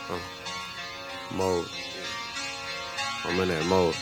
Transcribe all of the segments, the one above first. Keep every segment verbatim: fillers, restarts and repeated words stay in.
Uh, mode. I'm in that mode.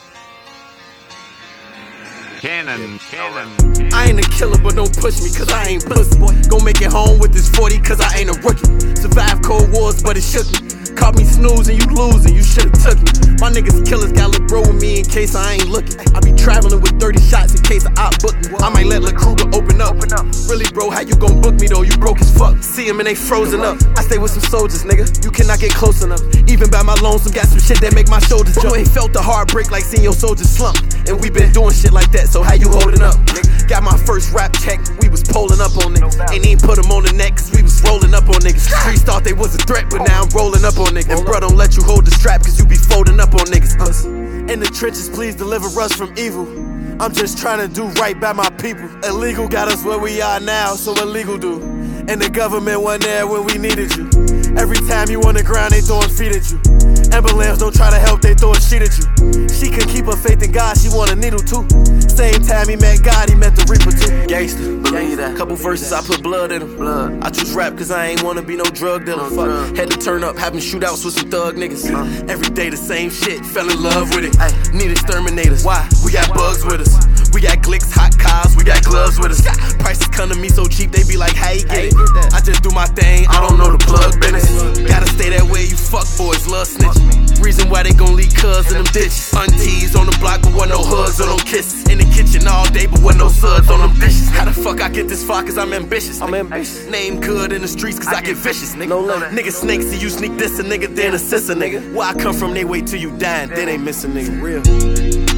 Cannon, cannon. I ain't a killer, but don't push me, cause I ain't pussy. Gon' make it home with this forty, cause I ain't a rookie. Survived cold wars, but it shook me. Caught me snoozing, you losing, you should've took me. My niggas killers got lil' bro with me in case I ain't looking. I be traveling with thirty shots in case I out book me. I might let Lil' Kruger open up. Really, bro, how you gon' book me though? You broke as fuck. See him and they frozen up. I stay with some soldiers, nigga. You cannot get close enough. Even by my lonesome, got some shit that make my shoulders jump. You ain't felt the heartbreak like seeing your soldiers slump. And we been doing shit like that, so how you holding up? Got my first rap check, we was pulling up on niggas. Ain't even put them on the neck, cause we was rolling up on niggas. Streets thought they was a threat, but now I'm rolling up on niggas. And bro, don't let you hold the strap, cause you be folding up on niggas. In the trenches, please deliver us from evil. I'm just trying to do right by my people. Illegal got us where we are now, so illegal do. And the government wasn't there when we needed you. Every time you on the ground, they throwing feet at you. Ambulance don't try to help, they throw a shit at you. She can keep her faith in God, she want a needle too. Same time he met God, he met the Reaper too. Gangsta, believe that. Couple verses, I put blood in them. Blood. I choose rap cause I ain't wanna be no drug dealer. No Fuck. Had to turn up, having shootouts with some thug niggas. Uh. Every day the same shit, fell in love with it. Ay. Need exterminators. Why? We got bugs with us. We got glicks, hot cars, we got gloves with us. Prices come to me so cheap, they be like, how you get it? I just do my thing, I don't know the plug business. Gotta stay that way, you fuck boys, love snitching. Reason why they gon' leave cuz in them ditches. Aunties on the block, but wasn't no hugs or no kisses. In the kitchen all day, but wasn't no suds on them dishes. How the fuck I get this far? Cause I'm ambitious. I'm ambitious. Name good in the streets, cause I get vicious, nigga. No limit. Nigga snakes, see you sneak this a nigga, then assist a nigga. Where I come from, they wait till you dying, then they miss a nigga. Real.